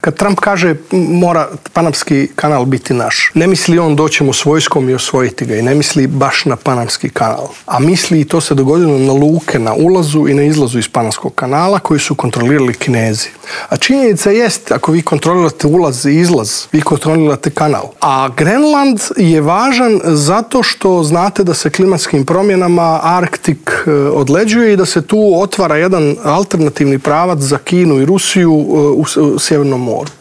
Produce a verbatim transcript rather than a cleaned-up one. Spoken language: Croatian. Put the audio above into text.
Kad Trump kaže mora Panamski kanal biti naš, ne misli on doćemo s vojskom i osvojiti ga i ne misli baš na Panamski kanal, a misli i to se dogodilo na luke, na ulazu i na izlazu iz Panamskog kanala koji su kontrolirali Kinezi. A činjenica jest, ako vi kontrolirate ulaz i izlaz, vi kontrolirate kanal. A Grenland je važan zato što znate da se klimatskim promjenama Arktik odleđuje i da se tu otvara jedan alternativni pravac za Kinu i Rusiju u Sjevernom moru.